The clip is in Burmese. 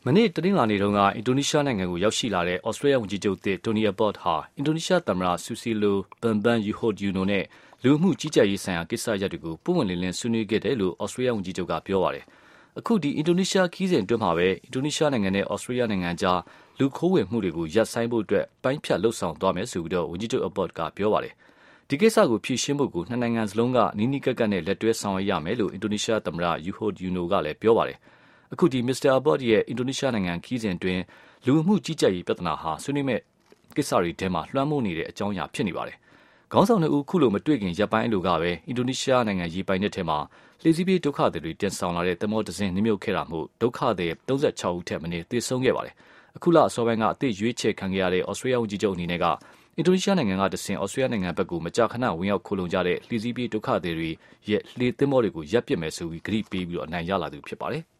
မနေ့တနင်္လာနေ့တုန်းကအင်ဒိုနီးရှားနိုင်ငံကိုရောက်ရှိလာတဲ့ဩစတြေးလျဝန်ကြီးချုပ်သစ်တိုနီအဘော့တ်ဟာအင်ဒိုနီးရှားသမ္မတဆူစီလိုဘန်ဘန်ယူဟိုဒယူနိုနဲ့လူမှုကြီးကြပ်ရေးဆိုင်ရာကိစ္စရပ်တွေကိုပွင့်ပွင့်လင်းလင်းဆွေးနွေးခဲ့တယ်လို့ဩစတြေးလျဝန်ကြီးချုပ်ကပြောပါတယ်။အခုဒီအင်ဒိုနီးရှားခီးစဉ်အတွင်းမှာပဲအင်ဒိုနီးရှားနိုင်ငံနဲ့ဩစတြေးလျနိုင်ငံကြားလူခိုးဝင်မှုတွေကိုရပ်ဆိုင်းဖို့အတွက်ပိုင်းဖြတ်လှုပ်ဆောင်သွားမယ်ဆိုပြီးဝန်ကြီးချုပ်အဘော့တ်ကပြောပါတယ်။ဒီကိစ္စကိုဖြေရှင်းဖို့ကိုနှစ်နိုင်ငံစလုံးကနီးနီးကပ်ကပ်နဲ့လက်တွဲဆောင်ရွက်ရမယ်လို့အင်ဒိုနီးရှားသမ္မတယူဟိုဒယူနိုကလည်းပြောပါတယ်။အခုဒီမစ္စတာအဘော့တ်ရဲ့အင်ဒိုနီးရှားနိုင်ငံခီးစဉ်အတွင်းလူမှုကြီးကြပ်ရေးပြဿနာဟာဆွေးနွေးမဲ့ကိစ္စတွေထဲမှာလွှမ်းမိုးနေတဲ့အကြောင်းအရာဖြစ်နေပါတယ်။ခေါင်းဆောင်နှစ်ဦးခုလိုမတွေ့ခင်ရပ်ပိုင်းလိုကပဲအင်ဒိုနီးရှားနိုင်ငံရေပိုင်နက်ထဲမှာလှေစီးပြေးဒုက္ခသည်တွေတင်ဆောင်လာတဲ့သင်္ဘောတစ်စင်းနစ်မြုပ်ခဲ့တာမို့ဒုက္ခသည်36ဦးထက်မနည်းသေဆုံးခဲ့ပါတယ်။အခုလအစောပိုင်းကအသစ်ရွေးချယ်ခံခဲ့ရတဲ့ဩစတြေးလျဝန်ကြီးချုပ်အနေနဲ့ကအင်ဒိုနီးရှားနိုင်ငံကတဆင့်ဩစတြေးလျနိုင်ငံဘက်ကိုမကြာခဏဝင်ရောက်ခိုလုံကြတဲ့လှေစီးပြေးဒုက္ခသည်တွေရဲ့လှေသင်္ဘောတွေကိုရပ်ပစ်မယ်ဆိုပြီးကတိပေးပြီးအနိုင်ရလာသူဖြစ်ပါတယ်။